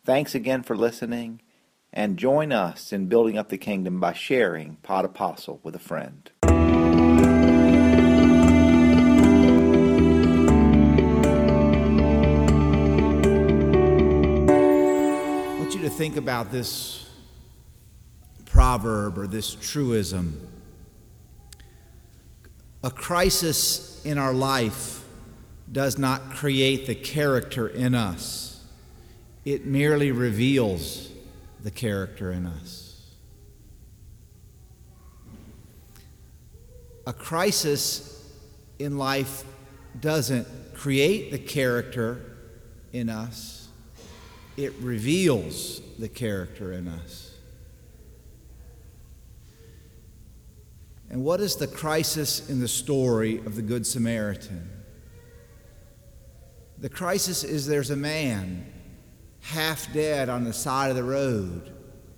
Thanks again for listening, and join us in building up the kingdom by sharing Pod Apostle with a friend. I want you to think about this proverb or this truism. A crisis in our life does not create the character in us. It merely reveals the character in us. A crisis in life doesn't create the character in us. It reveals the character in us. And what is the crisis in the story of the Good Samaritan? The crisis is there's a man half dead on the side of the road,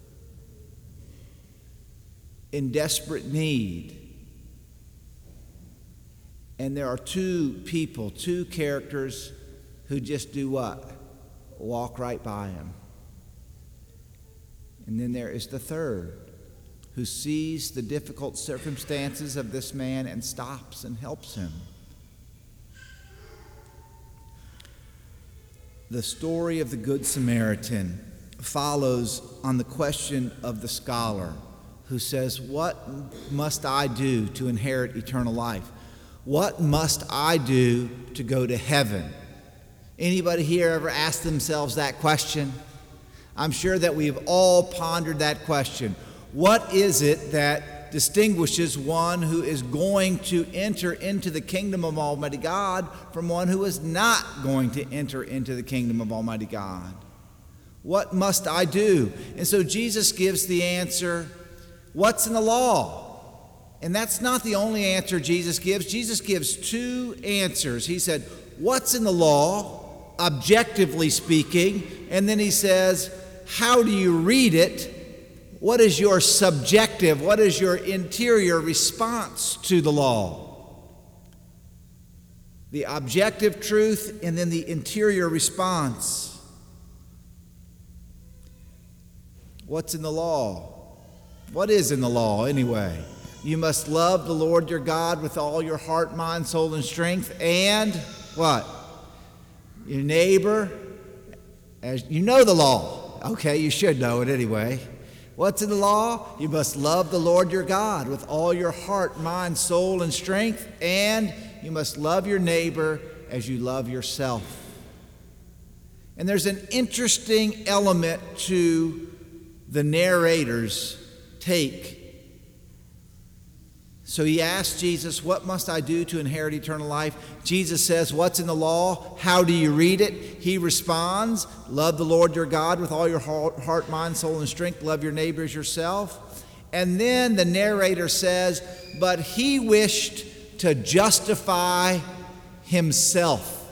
in desperate need. And there are two people, two characters who just do what? Walk right by him. And then there is the third, who sees the difficult circumstances of this man and stops and helps him. The story of the Good Samaritan follows on the question of the scholar who says, "What must I do to inherit eternal life? What must I do to go to heaven?" Anybody here ever asked themselves that question? I'm sure that we've all pondered that question. What is it that distinguishes one who is going to enter into the kingdom of Almighty God from one who is not going to enter into the kingdom of Almighty God? What must I do? And so Jesus gives the answer, what's in the law? And that's not the only answer Jesus gives. Jesus gives two answers. He said, what's in the law, objectively speaking? And then he says, how do you read it? What is your subjective, what is your interior response to the law? The objective truth and then the interior response. What's in the law? What is in the law anyway? You must love the Lord your God with all your heart, mind, soul, and strength, and what? Your neighbor, as you know the law. Okay, you should know it anyway. What's in the law? You must love the Lord your God with all your heart, mind, soul, and strength, and you must love your neighbor as you love yourself. And there's an interesting element to the narrator's take. So he asked Jesus, what must I do to inherit eternal life? Jesus says, what's in the law? How do you read it? He responds, love the Lord your God with all your heart, mind, soul, and strength. Love your neighbor as yourself. And then the narrator says, but he wished to justify himself.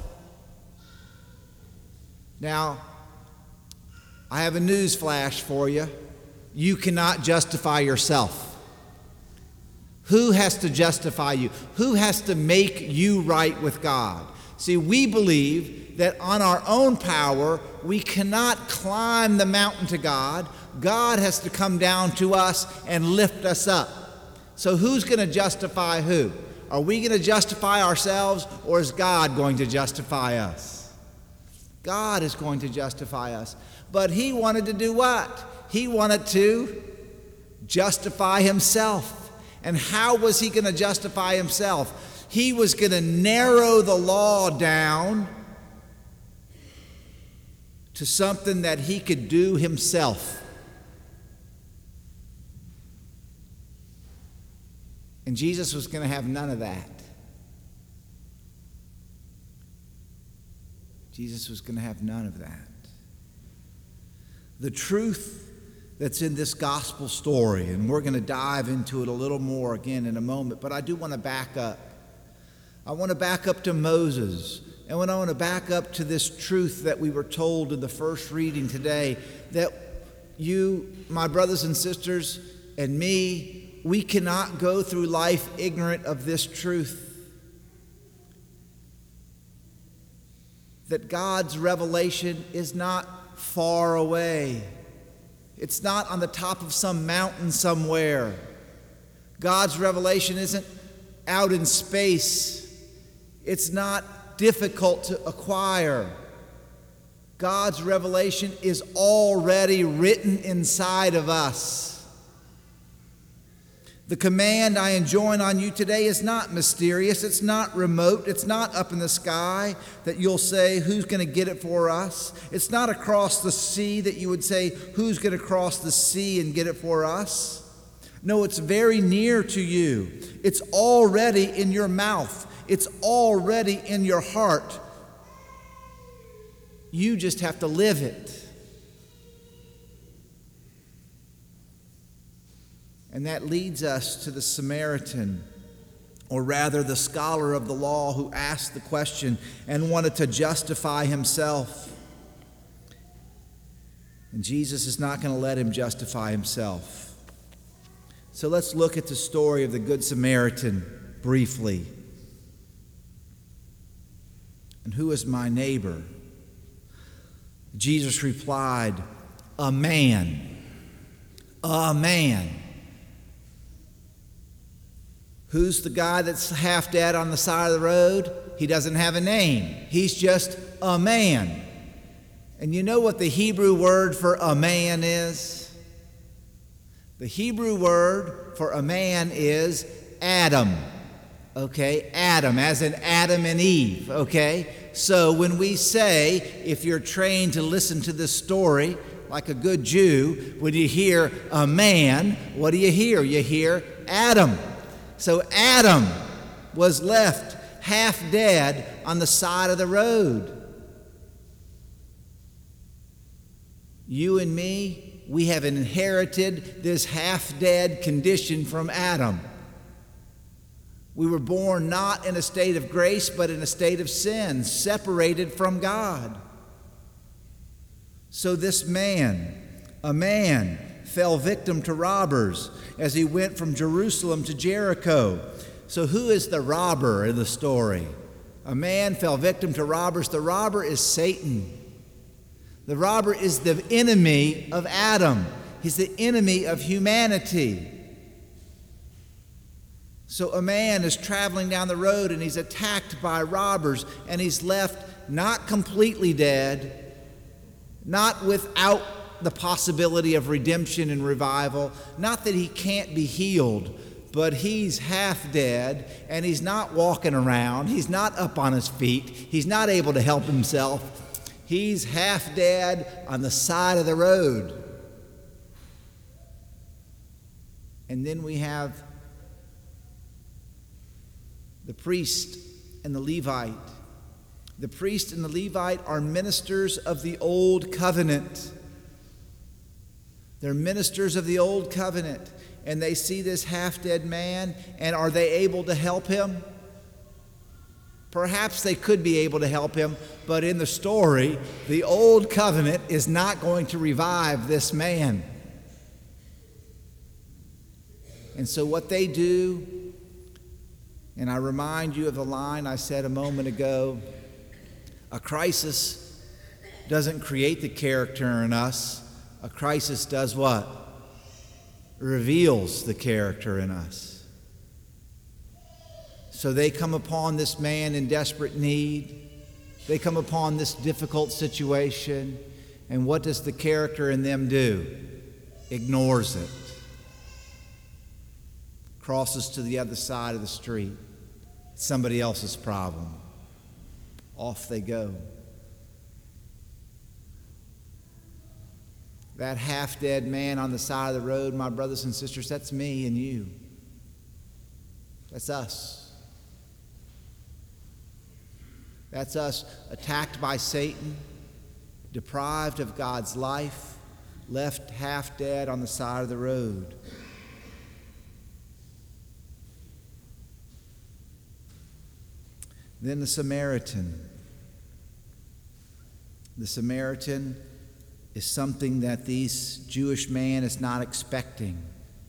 Now, I have a news flash for you. You cannot justify yourself. Who has to justify you? Who has to make you right with God? See, we believe that on our own power, we cannot climb the mountain to God. God has to come down to us and lift us up. So who's going to justify who? Are we going to justify ourselves, or is God going to justify us? God is going to justify us. But he wanted to do what? He wanted to justify himself. And how was he going to justify himself? He was going to narrow the law down to something that he could do himself. And Jesus was going to have none of that. Jesus was going to have none of that. The truth that's in this gospel story, and we're going to dive into it a little more again in a moment, but I do want to back up. I want to back up to Moses, and when I want to back up to this truth that we were told in the first reading today, that you, my brothers and sisters, and me, we cannot go through life ignorant of this truth. That God's revelation is not far away. It's not on the top of some mountain somewhere. God's revelation isn't out in space. It's not difficult to acquire. God's revelation is already written inside of us. The command I enjoin on you today is not mysterious. It's not remote. It's not up in the sky that you'll say, who's going to get it for us? It's not across the sea that you would say, who's going to cross the sea and get it for us? No, it's very near to you. It's already in your mouth. It's already in your heart. You just have to live it. And that leads us to the Samaritan, or rather the scholar of the law who asked the question and wanted to justify himself. And Jesus is not going to let him justify himself. So let's look at the story of the Good Samaritan briefly. And who is my neighbor? Jesus replied, a man. A man. Who's the guy that's half dead on the side of the road? He doesn't have a name. He's just a man. And you know what the Hebrew word for a man is? The Hebrew word for a man is Adam. Okay, Adam, as in Adam and Eve. Okay, so when we say, if you're trained to listen to this story like a good Jew, when you hear a man, what do you hear? You hear Adam. So Adam was left half dead on the side of the road. You and me, we have inherited this half-dead condition from Adam. We were born not in a state of grace, but in a state of sin, separated from God. So this man, a man, fell victim to robbers as he went from Jerusalem to Jericho. So who is the robber in the story? A man fell victim to robbers. The robber is Satan. The robber is the enemy of Adam. He's the enemy of humanity. So a man is traveling down the road and he's attacked by robbers, and he's left not completely dead, not without the possibility of redemption and revival, not that he can't be healed, but he's half dead and he's not walking around, he's not up on his feet, he's not able to help himself. He's half dead on the side of the road. And then we have the priest and the Levite. The priest and the Levite are ministers of the old covenant. They're ministers of the old covenant, and they see this half-dead man, and are they able to help him? Perhaps they could be able to help him, but in the story, the old covenant is not going to revive this man. And so what they do, and I remind you of the line I said a moment ago, a crisis doesn't create the character in us. A crisis does what? Reveals the character in us. So they come upon this man in desperate need. They come upon this difficult situation. And what does the character in them do? Ignores it. Crosses to the other side of the street. It's somebody else's problem. Off they go. That half-dead man on the side of the road, my brothers and sisters, that's me and you. That's us. That's us attacked by Satan, deprived of God's life, left half dead on the side of the road. Then the Samaritan. The Samaritan is something that this Jewish man is not expecting.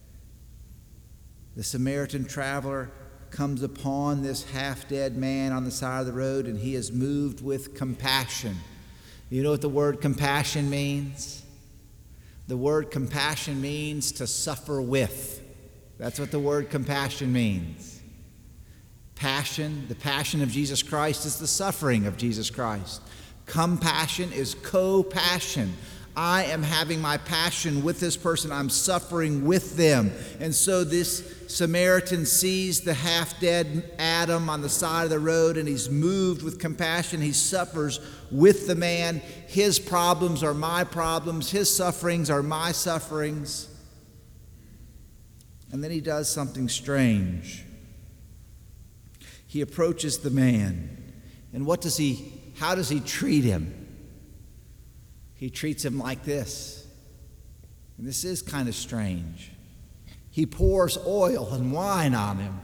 The Samaritan traveler comes upon this half-dead man on the side of the road, and he is moved with compassion. You know what the word compassion means? The word compassion means to suffer with. That's what the word compassion means. Passion, the passion of Jesus Christ is the suffering of Jesus Christ. Compassion is co-passion. I am having my passion with this person. I'm suffering with them. And so this Samaritan sees the half-dead Adam on the side of the road, and he's moved with compassion. He suffers with the man. His problems are my problems. His sufferings are my sufferings. And then he does something strange. He approaches the man. And how does he treat him? He treats him like this. And this is kind of strange. He pours oil and wine on him.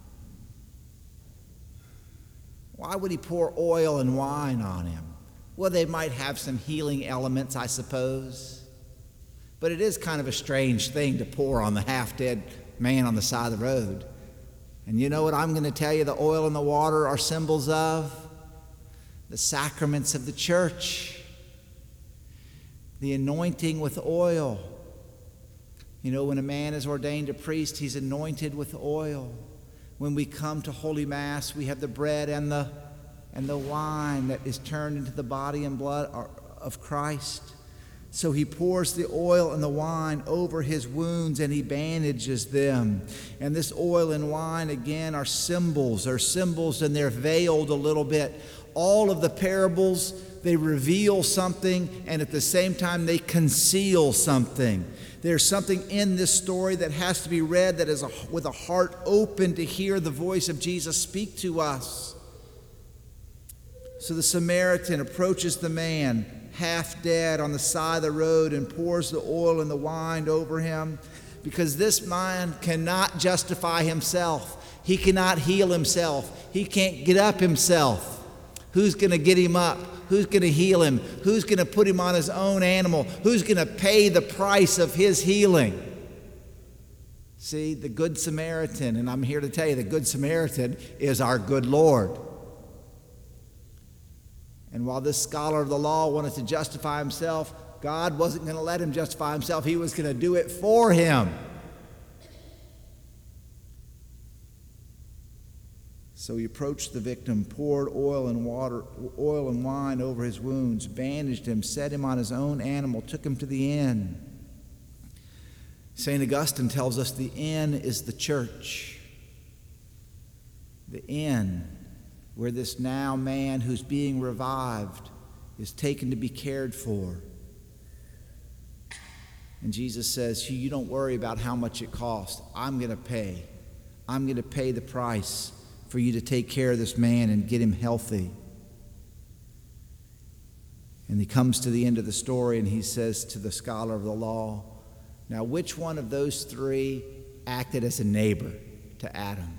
Why would he pour oil and wine on him? Well, they might have some healing elements, I suppose. But it is kind of a strange thing to pour on the half-dead man on the side of the road. And you know what I'm going to tell you the oil and the water are symbols of? The sacraments of the church. The anointing with oil. You know, when a man is ordained a priest, he's anointed with oil. When we come to Holy Mass, we have the bread and the wine that is turned into the body and blood of Christ. So he pours the oil and the wine over his wounds and he bandages them. And this oil and wine, again, are symbols and they're veiled a little bit. All of the parables, they reveal something, and at the same time they conceal something. There's something in this story that has to be read that is with a heart open to hear the voice of Jesus speak to us. So the Samaritan approaches the man, half dead, on the side of the road and pours the oil and the wine over him, because this man cannot justify himself. He cannot heal himself. He can't get up himself. Who's going to get him up? Who's going to heal him? Who's going to put him on his own animal? Who's going to pay the price of his healing? See, the Good Samaritan, and I'm here to tell you, the Good Samaritan is our good Lord. And while this scholar of the law wanted to justify himself, God wasn't going to let him justify himself. He was going to do it for him. So he approached the victim, poured oil and wine over his wounds, bandaged him, set him on his own animal, took him to the inn. St. Augustine tells us the inn is the church. The inn where this now man who's being revived is taken to be cared for. And Jesus says, you don't worry about how much it costs. I'm going to pay. I'm going to pay the price for you to take care of this man and get him healthy. And he comes to the end of the story and he says to the scholar of the law, now which one of those three acted as a neighbor to Adam?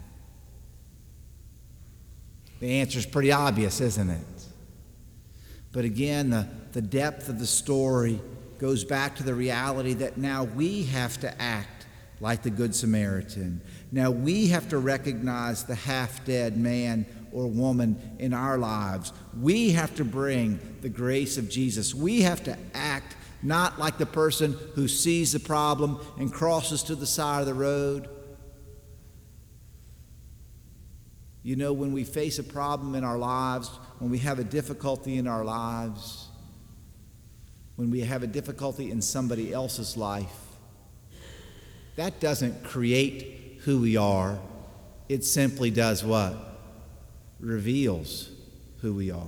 The answer is pretty obvious, isn't it? But again, the depth of the story goes back to the reality that now we have to act like the Good Samaritan. Now we have to recognize the half-dead man or woman in our lives. We have to bring the grace of Jesus. We have to act not like the person who sees the problem and crosses to the side of the road. You know, when we face a problem in our lives, when we have a difficulty in our lives, when we have a difficulty in somebody else's life, that doesn't create who we are. It simply does what? Reveals who we are.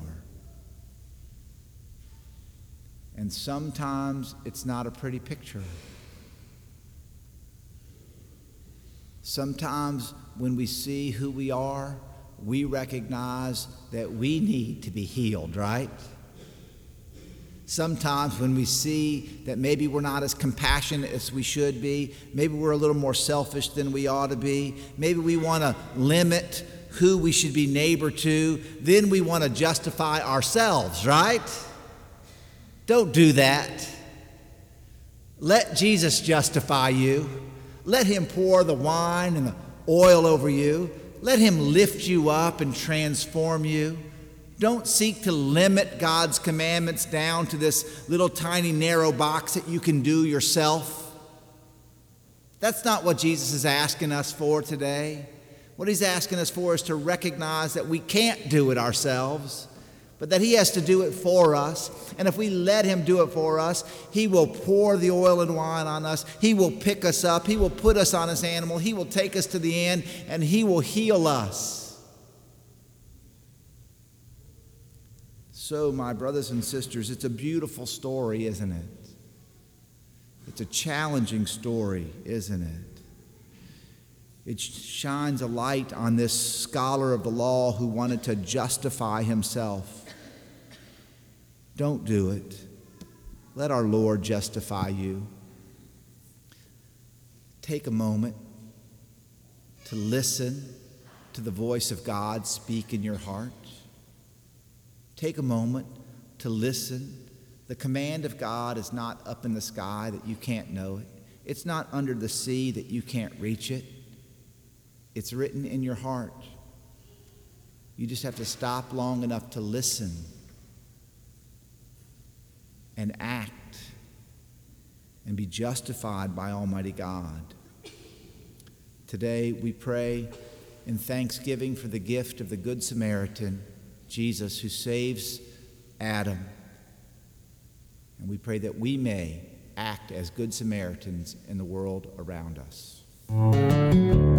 And sometimes it's not a pretty picture. Sometimes when we see who we are, we recognize that we need to be healed, right? Sometimes when we see that maybe we're not as compassionate as we should be, maybe we're a little more selfish than we ought to be, maybe we want to limit who we should be neighbor to, then we want to justify ourselves, right? Don't do that. Let Jesus justify you. Let him pour the wine and the oil over you. Let him lift you up and transform you. Don't seek to limit God's commandments down to this little tiny narrow box that you can do yourself. That's not what Jesus is asking us for today. What he's asking us for is to recognize that we can't do it ourselves, but that he has to do it for us. And if we let him do it for us, he will pour the oil and wine on us. He will pick us up. He will put us on his animal. He will take us to the end, and he will heal us. So, my brothers and sisters, it's a beautiful story, isn't it? It's a challenging story, isn't it? It shines a light on this scholar of the law who wanted to justify himself. Don't do it. Let our Lord justify you. Take a moment to listen to the voice of God speak in your heart. Take a moment to listen. The command of God is not up in the sky that you can't know it. It's not under the sea that you can't reach it. It's written in your heart. You just have to stop long enough to listen and act and be justified by Almighty God. Today we pray in thanksgiving for the gift of the Good Samaritan, Jesus, who saves Adam. And we pray that we may act as Good Samaritans in the world around us.